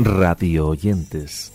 Radio oyentes.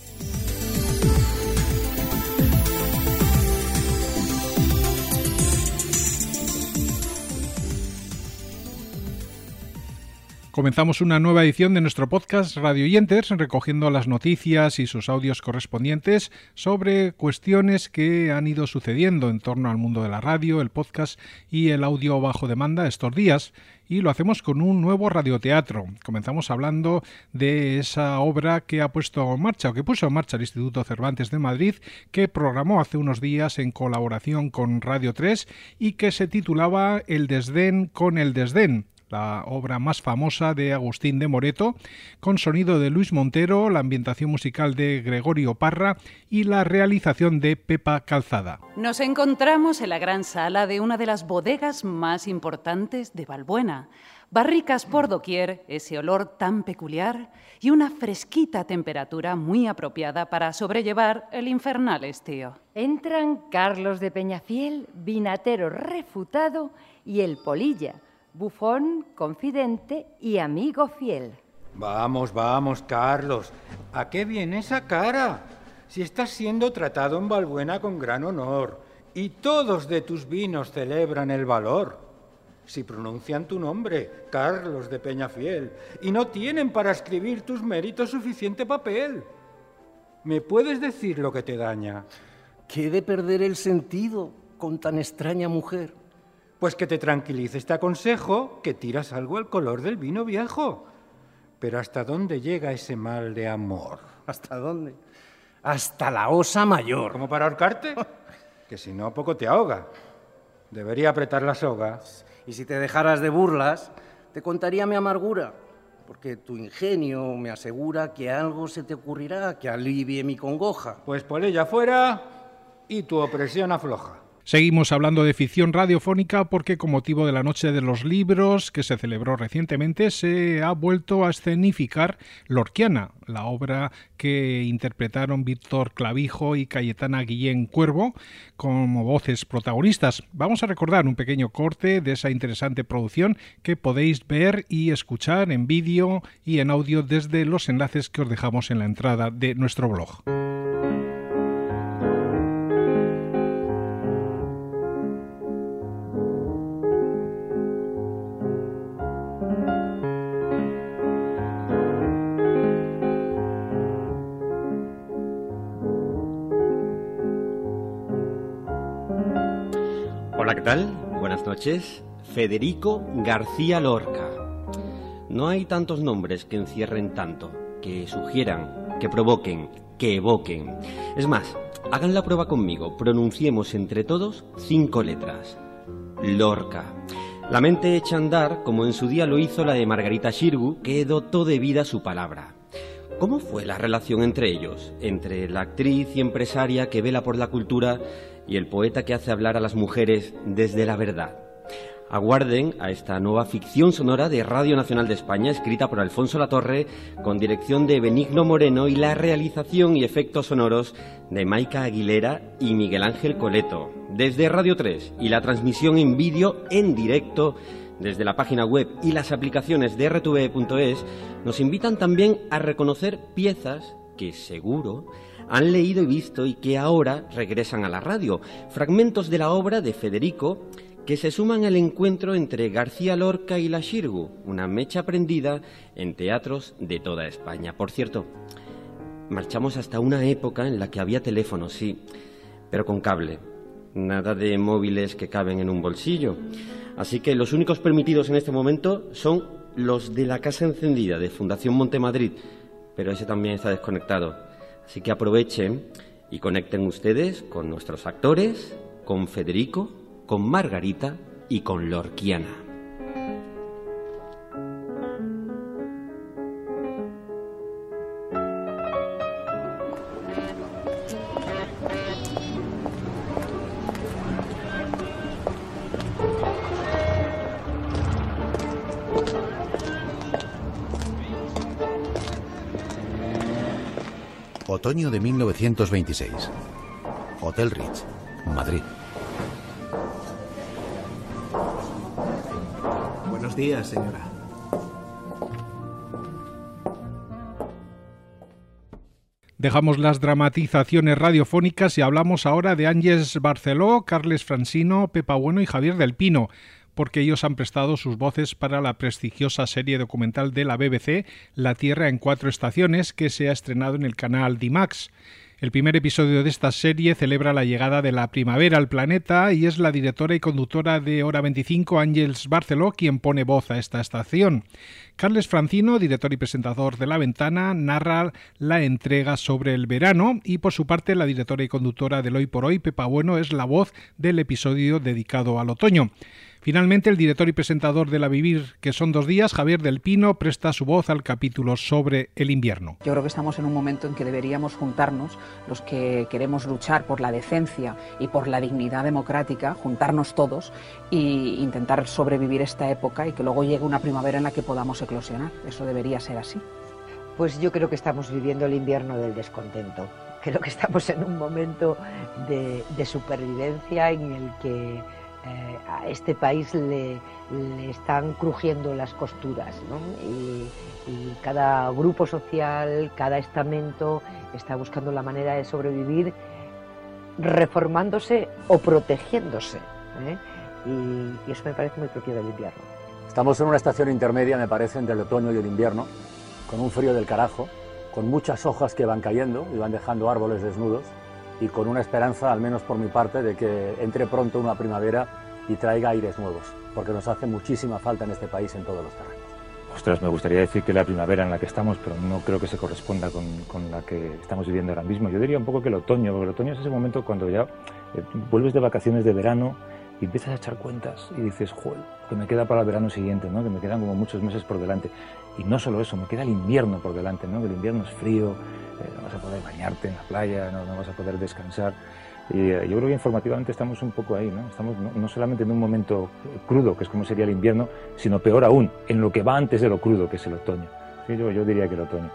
Comenzamos una nueva edición de nuestro podcast Radio Oyentes, recogiendo las noticias y sus audios correspondientes sobre cuestiones que han ido sucediendo en torno al mundo de la radio, el podcast y el audio bajo demanda estos días. Y lo hacemos con un nuevo radioteatro. Comenzamos hablando de esa obra que ha puesto en marcha, o que puso en marcha el Instituto Cervantes de Madrid, que programó hace unos días en colaboración con Radio 3 y que se titulaba El desdén con el desdén, la obra más famosa de Agustín de Moreto, con sonido de Luis Montero, la ambientación musical de Gregorio Parra y la realización de Pepa Calzada. Nos encontramos en la gran sala de una de las bodegas más importantes de Valbuena. Barricas por doquier, ese olor tan peculiar y una fresquita temperatura muy apropiada para sobrellevar el infernal estío. Entran Carlos de Peñafiel, vinatero refutado, y el Polilla, bufón, confidente y amigo fiel. Vamos, Carlos. ¿A qué viene esa cara? Si estás siendo tratado en Valbuena con gran honor y todos de tus vinos celebran el valor. Si pronuncian tu nombre, Carlos de Peñafiel, y no tienen para escribir tus méritos suficiente papel. ¿Me puedes decir lo que te daña? ¿Qué he de perder el sentido con tan extraña mujer? Pues que te tranquilices, te aconsejo que tiras algo al color del vino viejo. Pero ¿hasta dónde llega ese mal de amor? ¿Hasta dónde? Hasta la Osa Mayor. ¿Cómo para ahorcarte? Que si no, poco te ahoga. Debería apretar la soga. Y si te dejaras de burlas, te contaría mi amargura, porque tu ingenio me asegura que algo se te ocurrirá que alivie mi congoja. Pues Polilla fuera y tu opresión afloja. Seguimos hablando de ficción radiofónica porque con motivo de la Noche de los Libros, que se celebró recientemente, se ha vuelto a escenificar Lorquiana, la obra que interpretaron Víctor Clavijo y Cayetana Guillén Cuervo como voces protagonistas. Vamos a recordar un pequeño corte de esa interesante producción que podéis ver y escuchar en vídeo y en audio desde los enlaces que os dejamos en la entrada de nuestro blog. Hola, ¿qué tal? Buenas noches. Federico García Lorca. No hay tantos nombres que encierren tanto, que sugieran, que provoquen, que evoquen. Es más, hagan la prueba conmigo, pronunciemos entre todos 5 letras. Lorca. La mente echa a andar como en su día lo hizo la de Margarita Xirgu, que dotó de vida su palabra. ¿Cómo fue la relación entre ellos? Entre la actriz y empresaria que vela por la cultura y el poeta que hace hablar a las mujeres desde la verdad. Aguarden a esta nueva ficción sonora de Radio Nacional de España, escrita por Alfonso Latorre, con dirección de Benigno Moreno y la realización y efectos sonoros de Maica Aguilera y Miguel Ángel Coleto. Desde Radio 3 y la transmisión en vídeo en directo desde la página web y las aplicaciones de rtv.es, nos invitan también a reconocer piezas que seguro han leído y visto y que ahora regresan a la radio. Fragmentos de la obra de Federico que se suman al encuentro entre García Lorca y la Xirgu, una mecha prendida en teatros de toda España. Por cierto, marchamos hasta una época en la que había teléfonos, sí, pero con cable. Nada de móviles que caben en un bolsillo. Así que los únicos permitidos en este momento son los de la Casa Encendida de Fundación Montemadrid, pero ese también está desconectado. Así que aprovechen y conecten ustedes con nuestros actores, con Federico, con Margarita y con Lorquiana. Otoño de 1926. Hotel Ritz, Madrid. Buenos días, señora. Dejamos las dramatizaciones radiofónicas y hablamos ahora de Àngels Barceló, Carles Francino, Pepa Bueno y Javier del Pino, porque ellos han prestado sus voces para la prestigiosa serie documental de la BBC, La Tierra en 4 estaciones, que se ha estrenado en el canal D-Max. El primer episodio de esta serie celebra la llegada de la primavera al planeta y es la directora y conductora de Hora 25, Àngels Barceló, quien pone voz a esta estación. Carles Francino, director y presentador de La Ventana, narra la entrega sobre el verano y, por su parte, la directora y conductora del Hoy por Hoy, Pepa Bueno, es la voz del episodio dedicado al otoño. Finalmente, el director y presentador de La Vivir, que son 2 días, Javier del Pino, presta su voz al capítulo sobre el invierno. Yo creo que estamos en un momento en que deberíamos juntarnos, los que queremos luchar por la decencia y por la dignidad democrática, juntarnos todos e intentar sobrevivir esta época y que luego llegue una primavera en la que podamos eclosionar. Eso debería ser así. Pues yo creo que estamos viviendo el invierno del descontento. Creo que estamos en un momento de supervivencia en el que a este país le están crujiendo las costuras, ¿no? Y cada grupo social, cada estamento está buscando la manera de sobrevivir reformándose o protegiéndose, ¿eh? Y eso me parece muy propio del invierno. Estamos en una estación intermedia, me parece, entre el otoño y el invierno, con un frío del carajo, con muchas hojas que van cayendo y van dejando árboles desnudos, y con una esperanza, al menos por mi parte, de que entre pronto una primavera y traiga aires nuevos, porque nos hace muchísima falta en este país en todos los terrenos. Ostras, me gustaría decir que la primavera en la que estamos, pero no creo que se corresponda con la que estamos viviendo ahora mismo. Yo diría un poco que el otoño, porque el otoño es ese momento cuando ya vuelves de vacaciones de verano y empiezas a echar cuentas y dices, joder, que me queda para el verano siguiente, ¿no? Que me quedan como muchos meses por delante. Y no solo eso, me queda el invierno por delante, ¿no? Que el invierno es frío, no vas a poder bañarte en la playa, no vas a poder descansar. Y yo creo que informativamente estamos un poco ahí, ¿no? Estamos no solamente en un momento crudo, que es como sería el invierno, sino peor aún, en lo que va antes de lo crudo, que es el otoño. Sí, yo diría que el otoño.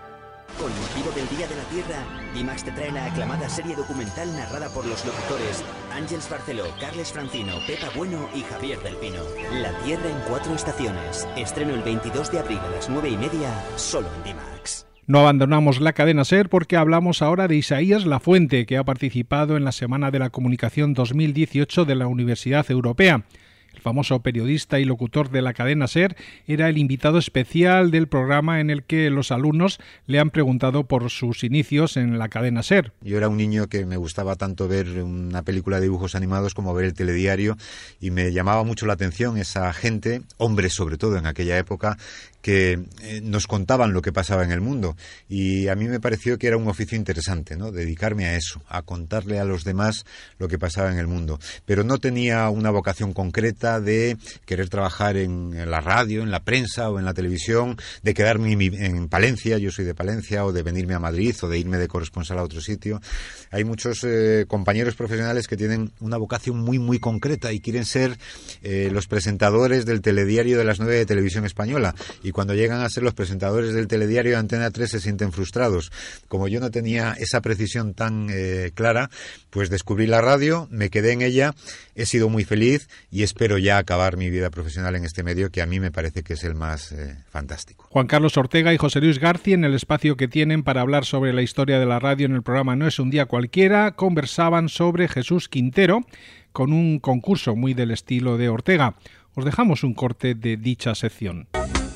Con motivo del Día de la Tierra, D-Max te trae la aclamada serie documental narrada por los locutores Àngels Barceló, Carles Francino, Pepa Bueno y Javier del Pino. La Tierra en 4 estaciones. Estreno el 22 de abril a las 9:30, solo en D-Max. No abandonamos la cadena SER porque hablamos ahora de Isaías Lafuente, que ha participado en la Semana de la Comunicación 2018 de la Universidad Europea. El famoso periodista y locutor de la cadena SER era el invitado especial del programa en el que los alumnos le han preguntado por sus inicios en la cadena SER. Yo era un niño que me gustaba tanto ver una película de dibujos animados como ver el telediario, y me llamaba mucho la atención esa gente, hombres sobre todo en aquella época, que nos contaban lo que pasaba en el mundo, y a mí me pareció que era un oficio interesante, ¿no? Dedicarme a eso, a contarle a los demás lo que pasaba en el mundo, pero no tenía una vocación concreta de querer trabajar en la radio, en la prensa o en la televisión, de quedarme en Palencia, yo soy de Palencia, o de venirme a Madrid o de irme de corresponsal a otro sitio. Hay muchos compañeros profesionales que tienen una vocación muy muy concreta y quieren ser los presentadores del telediario de las 9 de Televisión Española, y cuando llegan a ser los presentadores del telediario de Antena 3 se sienten frustrados. Como yo no tenía esa precisión tan clara, pues descubrí la radio, me quedé en ella, he sido muy feliz y espero ya acabar mi vida profesional en este medio, que a mí me parece que es el más fantástico. Juan Carlos Ortega y José Luis García, en el espacio que tienen para hablar sobre la historia de la radio en el programa No es un día cualquiera, conversaban sobre Jesús Quintero, con un concurso muy del estilo de Ortega. Os dejamos un corte de dicha sección.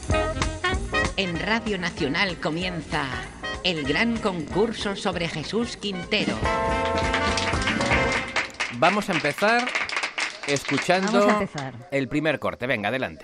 En Radio Nacional comienza el gran concurso sobre Jesús Quintero. Vamos a empezar escuchando el primer corte. Venga, adelante.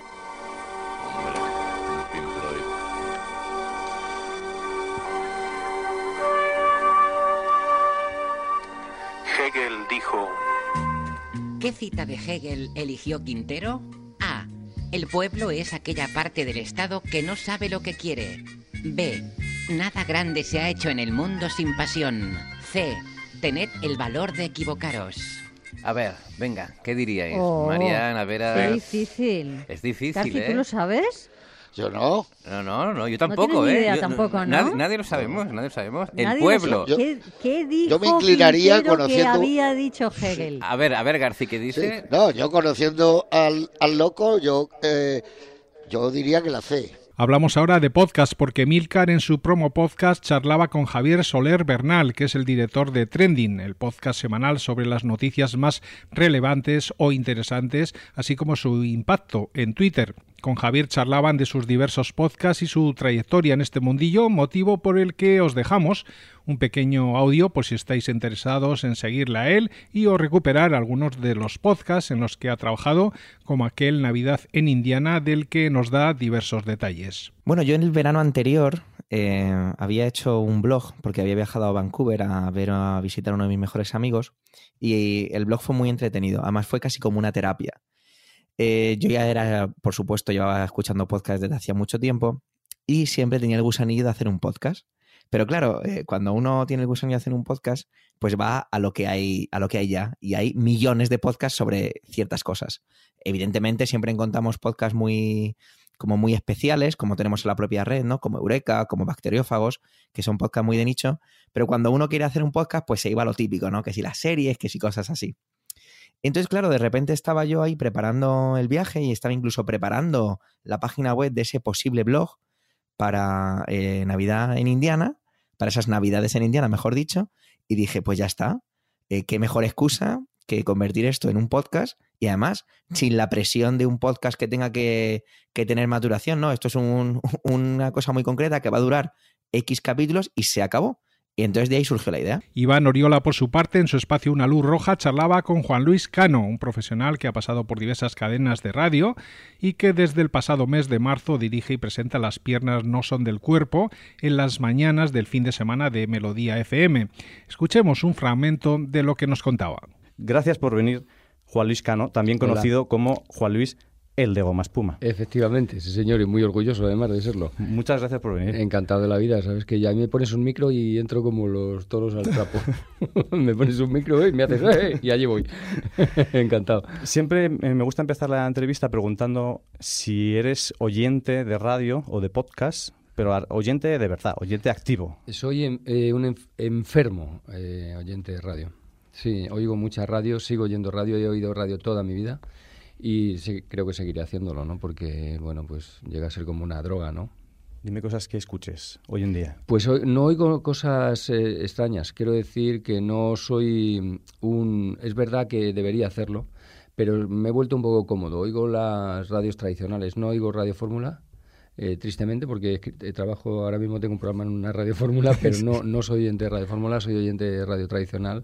Hegel dijo... ¿Qué cita de Hegel eligió Quintero? A. El pueblo es aquella parte del Estado que no sabe lo que quiere. B. Nada grande se ha hecho en el mundo sin pasión. C. Tened el valor de equivocaros. A ver, venga, ¿qué diríais? Mariana, Vera... Qué difícil. Es difícil, García, ¿tú lo sabes? Yo no. No, yo tampoco, no tienes ni idea, Yo, tampoco, ¿no? Nadie lo sabemos. El Nadie pueblo. ¿Qué dijo yo me inclinaría Quintero conociendo... que había dicho Hegel? A ver, García, ¿qué dice? Sí. No, yo conociendo al loco, yo diría que la C. Hablamos ahora de podcast porque Emilcar en su promo podcast charlaba con Javier Soler Bernal, que es el director de Trending, el podcast semanal sobre las noticias más relevantes o interesantes, así como su impacto en Twitter. Con Javier charlaban de sus diversos podcasts y su trayectoria en este mundillo, motivo por el que os dejamos un pequeño audio por si estáis interesados en seguirle a él y o recuperar algunos de los podcasts en los que ha trabajado, como aquel Navidad en Indiana, del que nos da diversos detalles. Bueno, yo en el verano anterior había hecho un blog porque había viajado a Vancouver a visitar a uno de mis mejores amigos y el blog fue muy entretenido, además fue casi como una terapia. Yo ya era, por supuesto, llevaba escuchando podcasts desde hacía mucho tiempo y siempre tenía el gusanillo de hacer un podcast. Pero claro, cuando uno tiene el gusanillo de hacer un podcast, pues va a lo que hay ya. Y hay millones de podcasts sobre ciertas cosas. Evidentemente siempre encontramos podcasts muy especiales, como tenemos en la propia red, ¿no? Como Eureka, como Bacteriófagos, que son podcasts muy de nicho. Pero cuando uno quiere hacer un podcast, pues se iba a lo típico, ¿no? Que si las series, que si cosas así. Entonces, claro, de repente estaba yo ahí preparando el viaje y estaba incluso preparando la página web de ese posible blog para Navidad en Indiana, para esas Navidades en Indiana, mejor dicho, y dije, pues ya está, qué mejor excusa que convertir esto en un podcast y además sin la presión de un podcast que tenga que tener maturación, ¿no? Esto es una cosa muy concreta que va a durar X capítulos y se acabó. Y entonces de ahí surgió la idea. Iván Oriola, por su parte, en su espacio Una Luz Roja, charlaba con Juan Luis Cano, un profesional que ha pasado por diversas cadenas de radio y que desde el pasado mes de marzo dirige y presenta Las piernas no son del cuerpo en las mañanas del fin de semana de Melodía FM. Escuchemos un fragmento de lo que nos contaba. Gracias por venir, Juan Luis Cano, también conocido como Juan Luis el de Goma Espuma. Efectivamente, sí señor, y muy orgulloso además de serlo. Muchas gracias por venir. Encantado de la vida, sabes que ya me pones un micro y entro como los toros al trapo. Me pones un micro y me haces y allí voy. Encantado. Siempre me gusta empezar la entrevista preguntando si eres oyente de radio o de podcast, pero oyente de verdad, oyente activo. Soy un enfermo oyente de radio. Sí, oigo mucha radio, sigo oyendo radio, he oído radio toda mi vida. Y sí, creo que seguiré haciéndolo, ¿no? Porque, bueno, pues llega a ser como una droga, ¿no? Dime cosas que escuches hoy en día. Pues no oigo cosas extrañas. Quiero decir que no soy Es verdad que debería hacerlo, pero me he vuelto un poco cómodo. Oigo las radios tradicionales, no oigo Radio Fórmula, tristemente, porque trabajo, ahora mismo tengo un programa en una Radio Fórmula, pero no soy oyente de Radio Fórmula, soy oyente de radio tradicional.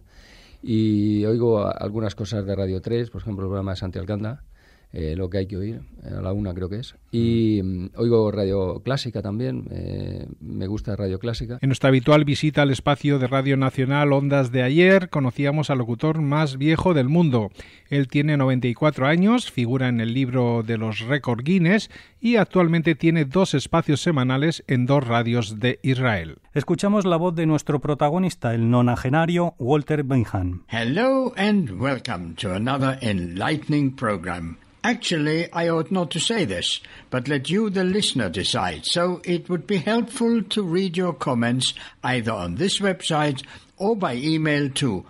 Y oigo algunas cosas de Radio 3, por ejemplo, el programa de Santi Alcanda, lo que hay que oír, a la 1 creo que es. Y oigo Radio Clásica también, me gusta Radio Clásica. En nuestra habitual visita al espacio de Radio Nacional Ondas de Ayer, conocíamos al locutor más viejo del mundo. Él tiene 94 años, figura en el libro de los récords Guinness y actualmente tiene 2 espacios semanales en 2 radios de Israel. Escuchamos la voz de nuestro protagonista, el nonagenario Walter Bingham. Hello and welcome to another enlightening program. Actually, I ought not to say this, but let you, the listener, decide. So it would be helpful to read your comments either on this website or by email to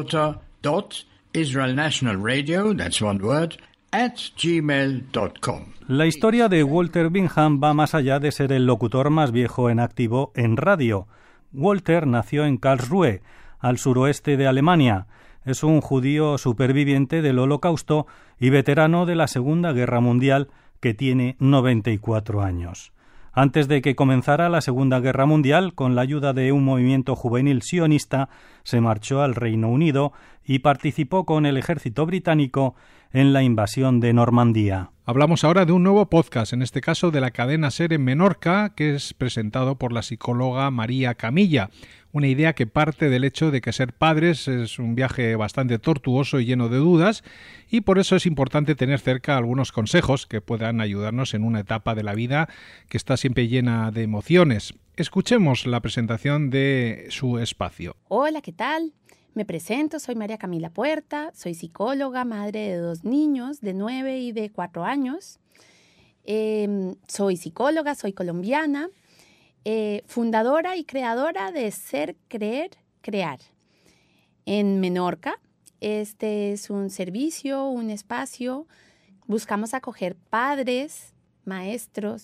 walter.israelnationalradio, that's one word, @gmail.com. La historia de Walter Bingham va más allá de ser el locutor más viejo en activo en radio. Walter nació en Karlsruhe, al suroeste de Alemania. Es un judío superviviente del Holocausto y veterano de la Segunda Guerra Mundial que tiene 94 años. Antes de que comenzara la Segunda Guerra Mundial, con la ayuda de un movimiento juvenil sionista, se marchó al Reino Unido y participó con el ejército británico en la invasión de Normandía. Hablamos ahora de un nuevo podcast, en este caso de la cadena SER en Menorca, que es presentado por la psicóloga María Camilla. Una idea que parte del hecho de que ser padres es un viaje bastante tortuoso y lleno de dudas, y por eso es importante tener cerca algunos consejos que puedan ayudarnos en una etapa de la vida que está siempre llena de emociones. Escuchemos la presentación de su espacio. Hola, ¿qué tal? Me presento, soy María Camila Puerta, soy psicóloga, madre de 2 niños, de 9 y de 4 años. Soy psicóloga, soy colombiana, fundadora y creadora de Ser, Creer, Crear. En Menorca, este es un servicio, un espacio. Buscamos acoger padres, maestros,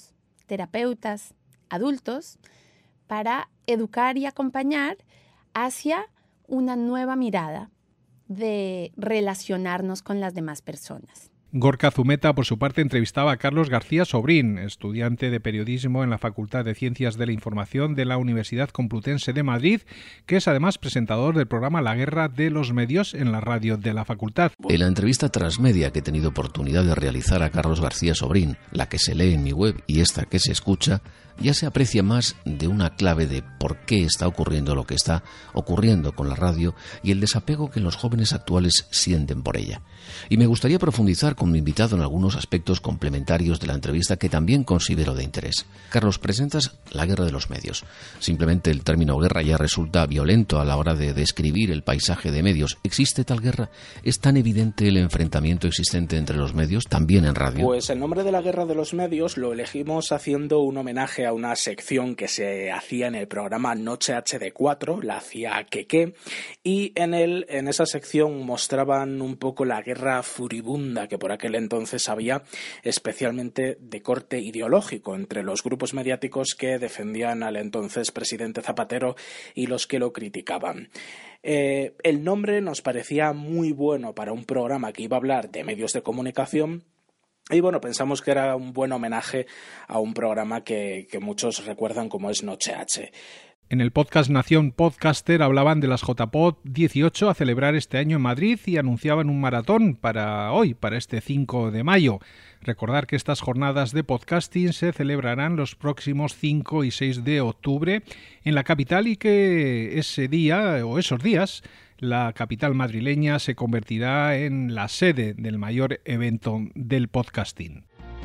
terapeutas, adultos, para educar y acompañar hacia una nueva mirada de relacionarnos con las demás personas. Gorka Zumeta, por su parte, entrevistaba a Carlos García Sobrín, estudiante de periodismo en la Facultad de Ciencias de la Información de la Universidad Complutense de Madrid, que es además presentador del programa La Guerra de los Medios en la radio de la facultad. En la entrevista transmedia que he tenido oportunidad de realizar a Carlos García Sobrín, la que se lee en mi web y esta que se escucha, ya se aprecia más de una clave de por qué está ocurriendo lo que está ocurriendo con la radio y el desapego que los jóvenes actuales sienten por ella. Y me gustaría profundizar con mi invitado en algunos aspectos complementarios de la entrevista que también considero de interés. Carlos, presentas La Guerra de los Medios. Simplemente el término guerra ya resulta violento a la hora de describir el paisaje de medios. ¿Existe tal guerra? ¿Es tan evidente el enfrentamiento existente entre los medios, también en radio? Pues el nombre de La Guerra de los Medios lo elegimos haciendo un homenaje a una sección que se hacía en el programa Noche HD4, la hacía Keke, y en esa sección mostraban un poco la guerra furibunda que por aquel entonces había, especialmente de corte ideológico, entre los grupos mediáticos que defendían al entonces presidente Zapatero y los que lo criticaban. El nombre nos parecía muy bueno para un programa que iba a hablar de medios de comunicación. Y bueno, pensamos que era un buen homenaje a un programa que muchos recuerdan como es Noche H. En el podcast Nación Podcaster hablaban de las JPod 18 a celebrar este año en Madrid y anunciaban un maratón para hoy, para este 5 de mayo. Recordar que estas jornadas de podcasting se celebrarán los próximos 5 y 6 de octubre en la capital y que ese día o esos días la capital madrileña se convertirá en la sede del mayor evento del podcasting.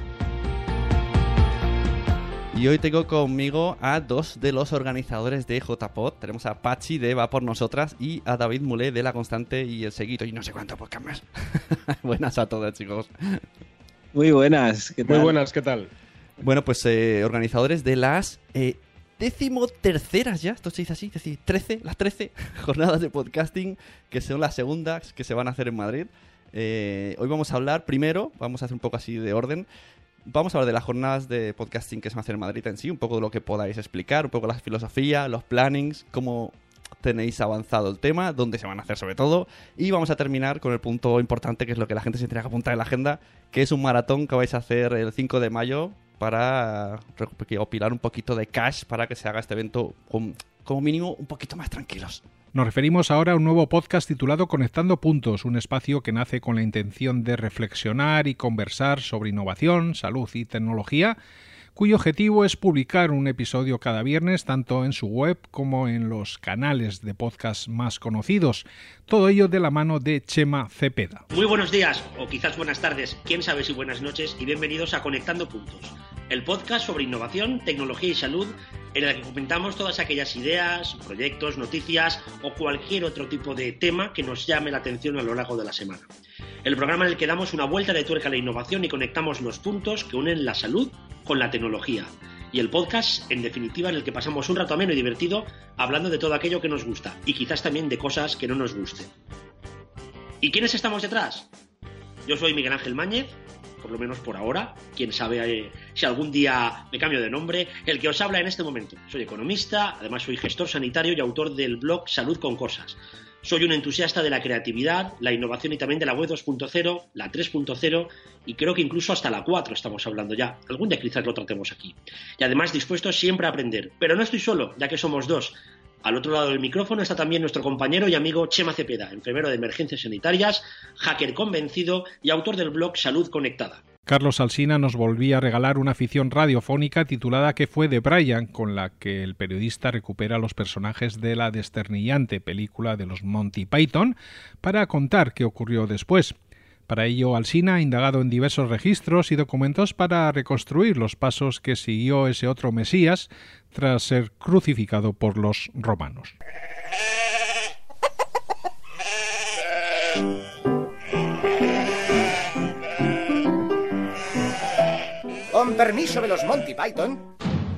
Y hoy tengo conmigo a dos de los organizadores de JPod. Tenemos a Pachi de Va por Nosotras y a David Mulé de La Constante y El Seguito y no sé cuánto podcast más. Buenas a todos, chicos. Muy buenas, ¿qué tal? Muy buenas, ¿qué tal? Bueno, pues organizadores de las 13ª ya, esto se dice así, es decir, las 13 jornadas de podcasting, que son las segundas que se van a hacer en Madrid. Hoy vamos a hablar primero, vamos a hacer un poco así de orden. Vamos a hablar de las jornadas de podcasting que se van a hacer en Madrid en sí, un poco de lo que podáis explicar, un poco la filosofía, los plannings, cómo tenéis avanzado el tema, dónde se van a hacer sobre todo, y vamos a terminar con el punto importante, que es lo que la gente se tiene que apuntar en la agenda, que es un maratón que vais a hacer el 5 de mayo para recopilar un poquito de cash para que se haga este evento como mínimo un poquito más tranquilos. Nos referimos ahora a un nuevo podcast titulado Conectando Puntos, un espacio que nace con la intención de reflexionar y conversar sobre innovación, salud y tecnología, cuyo objetivo es publicar un episodio cada viernes tanto en su web como en los canales de podcast más conocidos. Todo ello de la mano de Chema Cepeda. Muy buenos días, o quizás buenas tardes, quién sabe si buenas noches, y bienvenidos a Conectando Puntos, el podcast sobre innovación, tecnología y salud, en el que comentamos todas aquellas ideas, proyectos, noticias o cualquier otro tipo de tema que nos llame la atención a lo largo de la semana. El programa en el que damos una vuelta de tuerca a la innovación y conectamos los puntos que unen la salud con la tecnología. Y el podcast, en definitiva, en el que pasamos un rato ameno y divertido hablando de todo aquello que nos gusta y quizás también de cosas que no nos gusten. ¿Y quiénes estamos detrás? Yo soy Miguel Ángel Máñez, por lo menos por ahora, quién sabe si algún día me cambio de nombre, el que os habla en este momento. Soy economista, además soy gestor sanitario y autor del blog Salud con Cosas. Soy un entusiasta de la creatividad, la innovación y también de la web 2.0, la 3.0 y creo que incluso hasta la 4 estamos hablando ya. Algún día quizás lo tratemos aquí. Y además dispuesto siempre a aprender. Pero no estoy solo, ya que somos dos. Al otro lado del micrófono está también nuestro compañero y amigo Chema Cepeda, enfermero de emergencias sanitarias, hacker convencido y autor del blog Salud Conectada. Carlos Alsina nos volvía a regalar una ficción radiofónica titulada ¿Qué fue de Brian?, con la que el periodista recupera los personajes de la desternillante película de los Monty Python para contar qué ocurrió después. Para ello, Alsina ha indagado en diversos registros y documentos para reconstruir los pasos que siguió ese otro Mesías tras ser crucificado por los romanos. Con permiso de los Monty Python,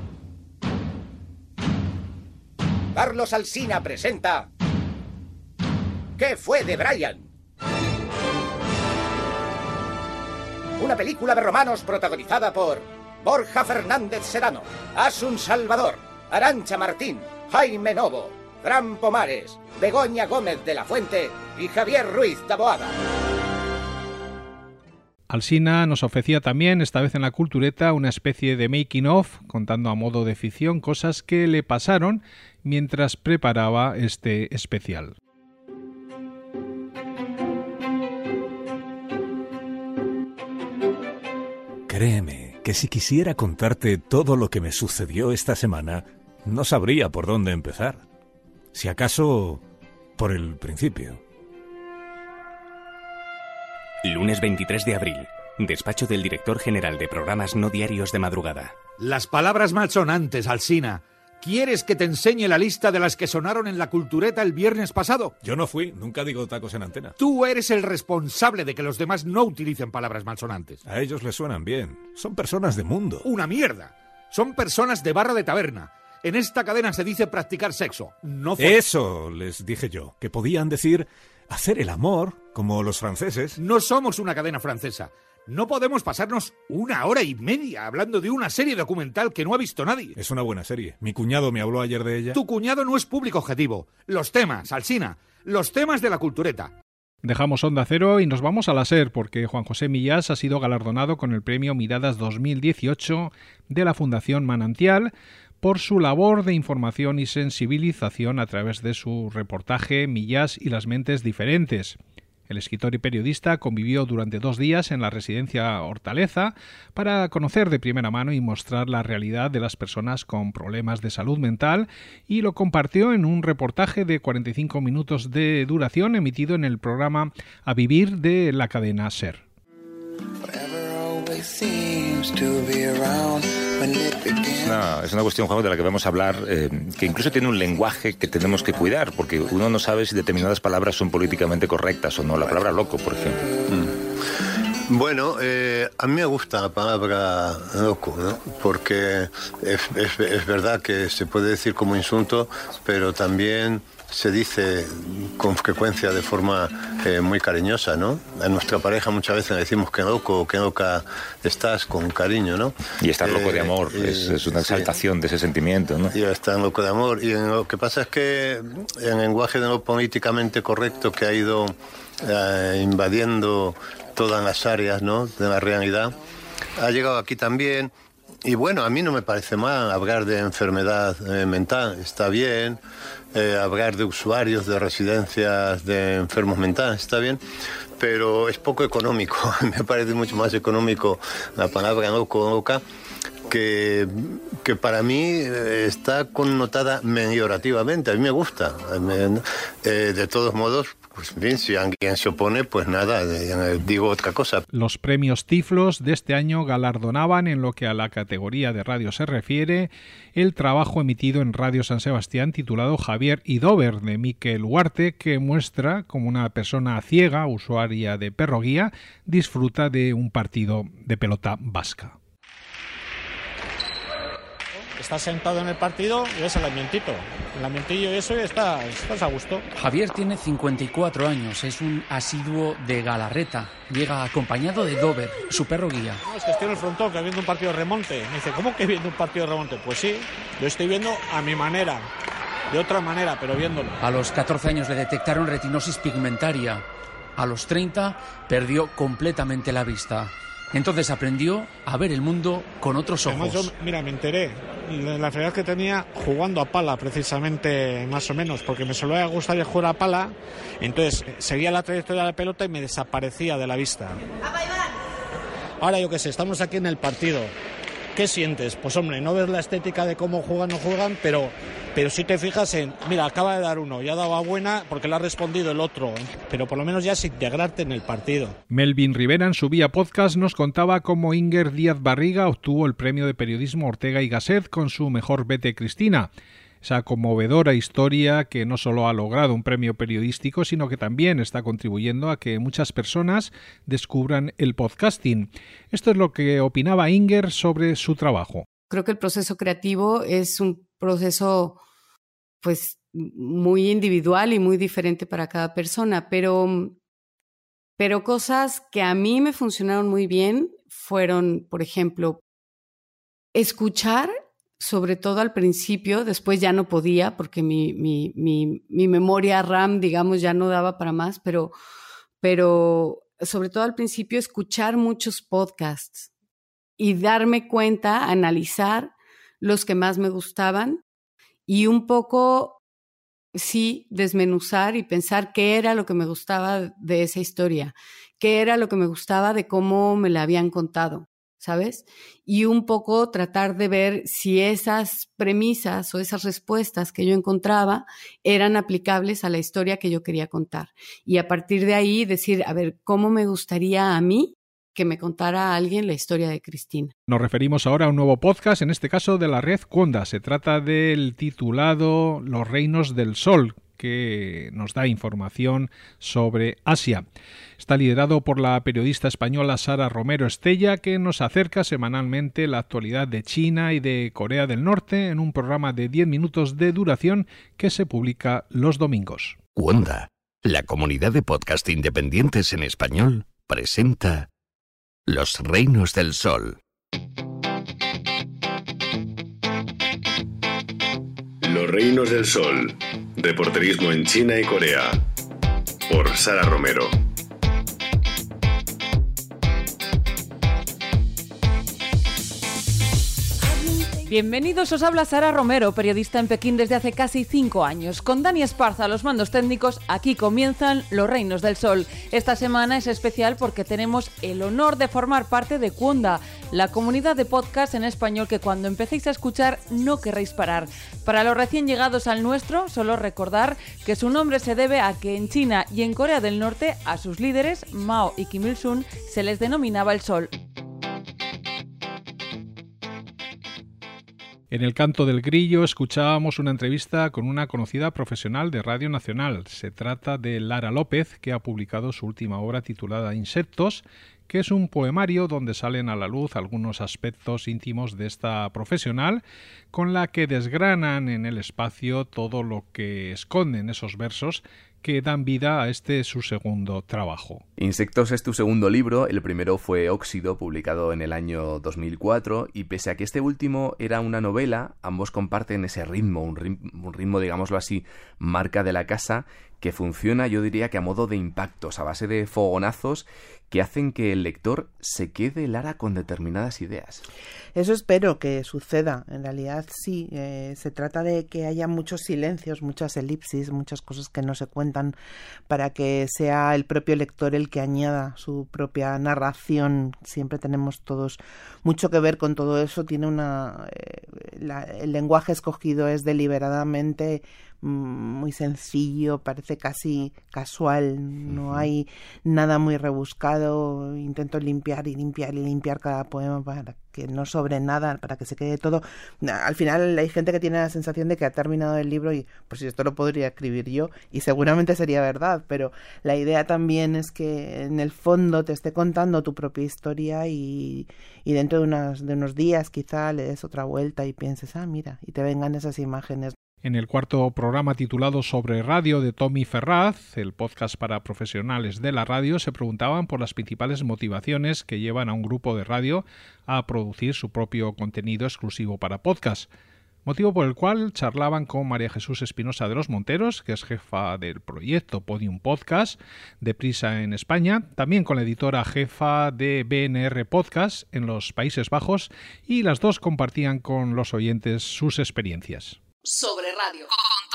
Carlos Alsina presenta ¿Qué fue de Brian? Una película de romanos protagonizada por Borja Fernández Sedano, Asun Salvador, Arantxa Martín, Jaime Novo, Fran Pomares, Begoña Gómez de la Fuente y Javier Ruiz Taboada. Alsina nos ofrecía también, esta vez en la Cultureta, una especie de making of, contando a modo de ficción cosas que le pasaron mientras preparaba este especial. Créeme que si quisiera contarte todo lo que me sucedió esta semana, no sabría por dónde empezar. Si acaso, por el principio. Lunes 23 de abril. Despacho del director general de programas no diarios de madrugada. Las palabras malsonantes, Alsina. ¿Quieres que te enseñe la lista de las que sonaron en la Cultureta el viernes pasado? Yo no fui, nunca digo tacos en antena. Tú eres el responsable de que los demás no utilicen palabras malsonantes. A ellos les suenan bien. Son personas de mundo. ¡Una mierda! Son personas de barra de taberna. En esta cadena se dice practicar sexo, no... Eso les dije yo, que podían decir hacer el amor, como los franceses. No somos una cadena francesa. No podemos pasarnos 1 hora y media hablando de una serie documental que no ha visto nadie. Es una buena serie. Mi cuñado me habló ayer de ella. Tu cuñado no es público objetivo. Los temas, Alsina, los temas de la Cultureta. Dejamos Onda Cero y nos vamos a la SER, porque Juan José Millás ha sido galardonado con el premio Miradas 2018 de la Fundación Manantial por su labor de información y sensibilización a través de su reportaje Millás y las mentes diferentes. El escritor y periodista convivió durante 2 días en la residencia Hortaleza para conocer de primera mano y mostrar la realidad de las personas con problemas de salud mental, y lo compartió en un reportaje de 45 minutos de duración emitido en el programa A Vivir de la cadena SER. Es una cuestión, Juan, de la que vamos a hablar, que incluso tiene un lenguaje que tenemos que cuidar, porque uno no sabe si determinadas palabras son políticamente correctas o no. La palabra loco, por ejemplo. Bueno, a mí me gusta la palabra loco, ¿no? Porque es verdad que se puede decir como insulto, pero también se dice con frecuencia de forma muy cariñosa, ¿no? A nuestra pareja muchas veces le decimos que loco o que loca estás, con cariño, ¿no? Y estar loco de amor, es una exaltación de ese sentimiento, ¿no? Y estar loco de amor. Y lo que pasa es que el lenguaje de lo políticamente correcto que ha ido invadiendo todas las áreas, ¿no?, de la realidad, ha llegado aquí también. Y bueno, a mí no me parece mal hablar de enfermedad mental, está bien. Hablar de usuarios de residencias de enfermos mentales, está bien, pero es poco económico. Me parece mucho más económico la palabra loco o loca, que para mí está connotada peyorativamente. A mí me gusta. De todos modos, pues bien, si alguien se opone, pues nada, digo otra cosa. Los premios Tiflos de este año galardonaban, en lo que a la categoría de radio se refiere, el trabajo emitido en Radio San Sebastián titulado Javier y Dover, de Miquel Huarte, que muestra cómo una persona ciega, usuaria de perro guía, disfruta de un partido de pelota vasca. Estás sentado en el partido y ves el ambientito. El ambientillo y eso, y estás a gusto. Javier tiene 54 años, es un asiduo de Galarreta. Llega acompañado de Dover, su perro guía. No, es que estoy en el frontón, que viendo un partido de remonte. Me dice, ¿cómo que viendo un partido de remonte? Pues sí, yo estoy viendo a mi manera, de otra manera, pero viéndolo. A los 14 años le detectaron retinosis pigmentaria. A los 30 perdió completamente la vista. Entonces aprendió a ver el mundo con otros ojos. Además, mira, me enteré de la enfermedad que tenía jugando a pala, precisamente, más o menos, porque me solía gustar jugar a pala, entonces seguía la trayectoria de la pelota y me desaparecía de la vista. Ahora, yo qué sé, estamos aquí en el partido. ¿Qué sientes? Pues hombre, no ves la estética de cómo juegan o no juegan, pero si te fijas en, mira, acaba de dar uno, ya daba buena porque le ha respondido el otro, pero por lo menos ya es integrarte en el partido. Melvin Rivera en su Vía Podcast nos contaba cómo Inger Díaz Barriga obtuvo el premio de periodismo Ortega y Gasset con su Mejor Vete Cristina. Esa conmovedora historia que no solo ha logrado un premio periodístico, sino que también está contribuyendo a que muchas personas descubran el podcasting. Esto es lo que opinaba Inger sobre su trabajo. Creo que el proceso creativo es un proceso pues muy individual y muy diferente para cada persona, pero cosas que a mí me funcionaron muy bien fueron, por ejemplo, escuchar, sobre todo al principio, después ya no podía porque mi memoria RAM, digamos, ya no daba para más, pero sobre todo al principio escuchar muchos podcasts y darme cuenta, analizar los que más me gustaban y un poco, sí, desmenuzar y pensar qué era lo que me gustaba de esa historia, qué era lo que me gustaba de cómo me la habían contado, ¿sabes? Y un poco tratar de ver si esas premisas o esas respuestas que yo encontraba eran aplicables a la historia que yo quería contar. Y a partir de ahí decir, a ver, ¿cómo me gustaría a mí que me contara a alguien la historia de Cristina? Nos referimos ahora a un nuevo podcast, en este caso de la red Cuonda. Se trata del titulado Los Reinos del Sol, que nos da información sobre Asia. Está liderado por la periodista española Sara Romero Estella, que nos acerca semanalmente la actualidad de China y de Corea del Norte en un programa de 10 minutos de duración que se publica los domingos. Cuonda, la comunidad de podcast independientes en español, presenta Los Reinos del Sol. Los Reinos del Sol, reporterismo en China y Corea, por Sara Romero. Bienvenidos, os habla Sara Romero, periodista en Pekín desde hace casi 5 años. Con Dani Esparza a los mandos técnicos, aquí comienzan Los Reinos del Sol. Esta semana es especial porque tenemos el honor de formar parte de Cuonda, la comunidad de podcast en español que cuando empecéis a escuchar no querréis parar. Para los recién llegados al nuestro, solo recordar que su nombre se debe a que en China y en Corea del Norte a sus líderes, Mao y Kim Il-sung, se les denominaba el Sol. En el canto del grillo escuchábamos una entrevista con una conocida profesional de Radio Nacional. Se trata de Lara López, que ha publicado su última obra titulada Insectos, que es un poemario donde salen a la luz algunos aspectos íntimos de esta profesional, con la que desgranan en el espacio todo lo que esconden esos versos que dan vida a este su segundo trabajo. Insectos es tu segundo libro, el primero fue Óxido, publicado en el año 2004, y pese a que este último era una novela, ambos comparten ese ritmo, un ritmo, digámoslo así, marca de la casa, que funciona, yo diría que a modo de impactos, a base de fogonazos que hacen que el lector se quede, Lara, con determinadas ideas. Eso espero que suceda. En realidad sí, se trata de que haya muchos silencios, muchas elipsis, muchas cosas que no se cuentan, para que sea el propio lector el que añada su propia narración. Siempre tenemos todos mucho que ver con todo eso. Tiene el lenguaje escogido es deliberadamente muy sencillo, parece casi casual, no hay nada muy rebuscado. Intento limpiar cada poema para que no sobre nada, para que se quede todo. Al final hay gente que tiene la sensación de que ha terminado el libro y pues esto lo podría escribir yo, y seguramente sería verdad, pero la idea también es que en el fondo te esté contando tu propia historia y dentro de unos días quizá le des otra vuelta y pienses, mira, y te vengan esas imágenes. En el cuarto programa titulado Sobre Radio de Tommy Ferraz, el podcast para profesionales de la radio, se preguntaban por las principales motivaciones que llevan a un grupo de radio a producir su propio contenido exclusivo para podcast. Motivo por el cual charlaban con María Jesús Espinosa de los Monteros, que es jefa del proyecto Podium Podcast de Prisa en España, también con la editora jefa de BNR Podcast en los Países Bajos, y las dos compartían con los oyentes sus experiencias. Sobre Radio, con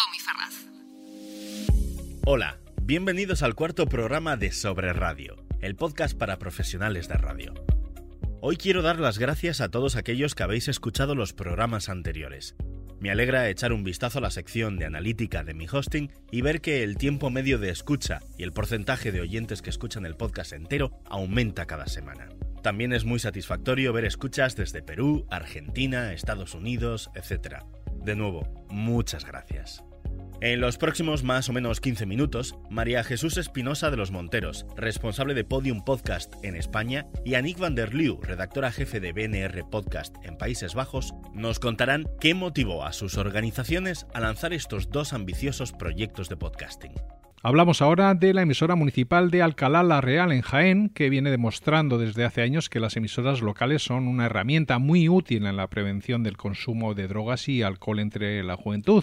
Tommy Ferraz. Hola, bienvenidos al cuarto programa de Sobre Radio, el podcast para profesionales de radio. Hoy quiero dar las gracias a todos aquellos que habéis escuchado los programas anteriores. Me alegra echar un vistazo a la sección de analítica de mi hosting y ver que el tiempo medio de escucha y el porcentaje de oyentes que escuchan el podcast entero aumenta cada semana. También es muy satisfactorio ver escuchas desde Perú, Argentina, Estados Unidos, etc. De nuevo, muchas gracias. En los próximos más o menos 15 minutos, María Jesús Espinosa de los Monteros, responsable de Podium Podcast en España, y Anick van der Leeuw, redactora jefe de BNR Podcast en Países Bajos, nos contarán qué motivó a sus organizaciones a lanzar estos dos ambiciosos proyectos de podcasting. Hablamos ahora de la emisora municipal de Alcalá la Real en Jaén, que viene demostrando desde hace años que las emisoras locales son una herramienta muy útil en la prevención del consumo de drogas y alcohol entre la juventud.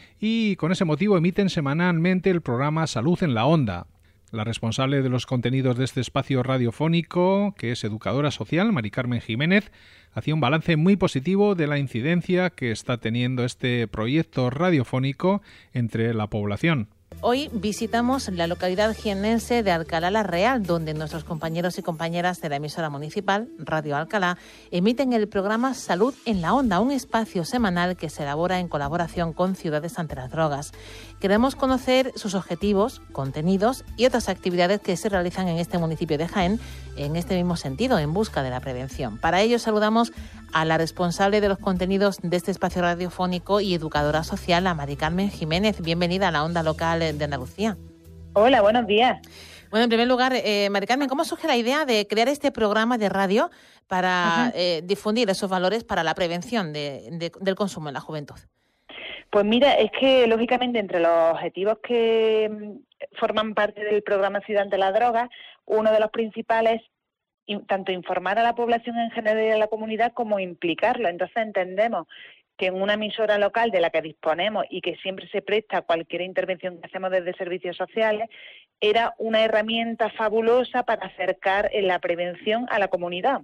Y con ese motivo emiten semanalmente el programa Salud en la Onda. La responsable de los contenidos de este espacio radiofónico, que es educadora social, Mari Carmen Jiménez, hacía un balance muy positivo de la incidencia que está teniendo este proyecto radiofónico entre la población. Hoy visitamos la localidad jiennense de Alcalá la Real, donde nuestros compañeros y compañeras de la emisora municipal, Radio Alcalá, emiten el programa Salud en la Onda, un espacio semanal que se elabora en colaboración con Ciudades ante las Drogas. Queremos conocer sus objetivos, contenidos y otras actividades que se realizan en este municipio de Jaén en este mismo sentido, en busca de la prevención. Para ello saludamos a la responsable de los contenidos de este espacio radiofónico y educadora social, a Mari Carmen Jiménez. Bienvenida a la Onda Local de Andalucía. Hola, buenos días. Bueno, en primer lugar, Mari Carmen, ¿cómo surge la idea de crear este programa de radio para difundir esos valores para la prevención del consumo en la juventud? Pues mira, es que lógicamente entre los objetivos que forman parte del programa Ciudad ante la Droga, uno de los principales tanto informar a la población en general y a la comunidad como implicarlo. Entonces entendemos que en una emisora local de la que disponemos y que siempre se presta a cualquier intervención que hacemos desde servicios sociales, era una herramienta fabulosa para acercar la prevención a la comunidad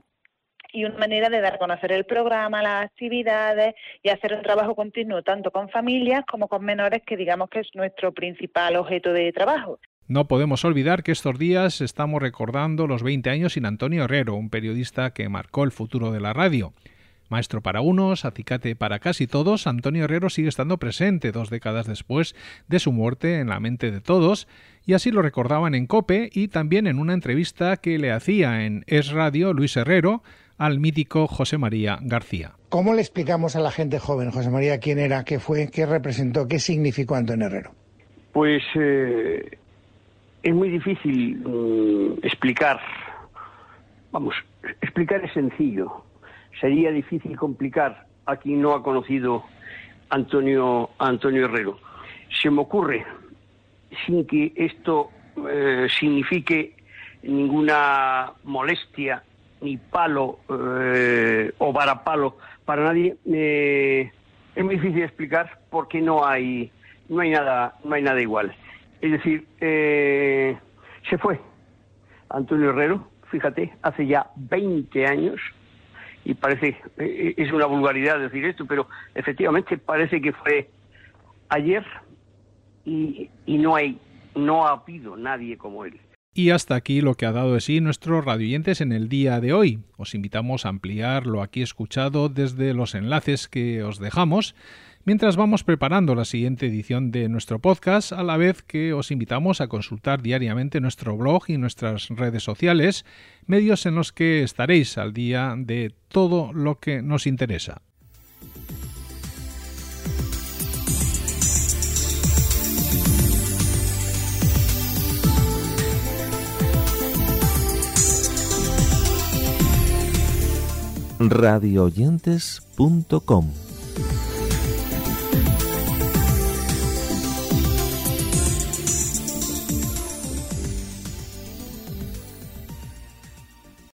y una manera de dar a conocer el programa, las actividades y hacer un trabajo continuo tanto con familias como con menores, que digamos que es nuestro principal objeto de trabajo. No podemos olvidar que estos días estamos recordando los 20 años sin Antonio Herrero, un periodista que marcó el futuro de la radio. Maestro para unos, acicate para casi todos, Antonio Herrero sigue estando presente 2 décadas después de su muerte en la mente de todos, y así lo recordaban en COPE y también en una entrevista que le hacía en Es Radio Luis Herrero al mítico José María García. ¿Cómo le explicamos a la gente joven, José María, quién era, qué fue, qué representó, qué significó Antonio Herrero? Pues es muy difícil explicar. Vamos, explicar es sencillo. Sería difícil complicar a quien no ha conocido a Antonio Herrero. Se me ocurre, sin que esto signifique ninguna molestia, ni palo o varapalo para nadie, es muy difícil explicar porque no hay nada igual. Es decir, se fue Antonio Herrero, fíjate, hace ya 20 años, y parece, es una vulgaridad decir esto, pero efectivamente parece que fue ayer y no ha habido nadie como él. Y hasta aquí lo que ha dado de sí nuestros radioyentes en el día de hoy. Os invitamos a ampliar lo aquí escuchado desde los enlaces que os dejamos, mientras vamos preparando la siguiente edición de nuestro podcast, a la vez que os invitamos a consultar diariamente nuestro blog y nuestras redes sociales, medios en los que estaréis al día de todo lo que nos interesa. radioyentes.com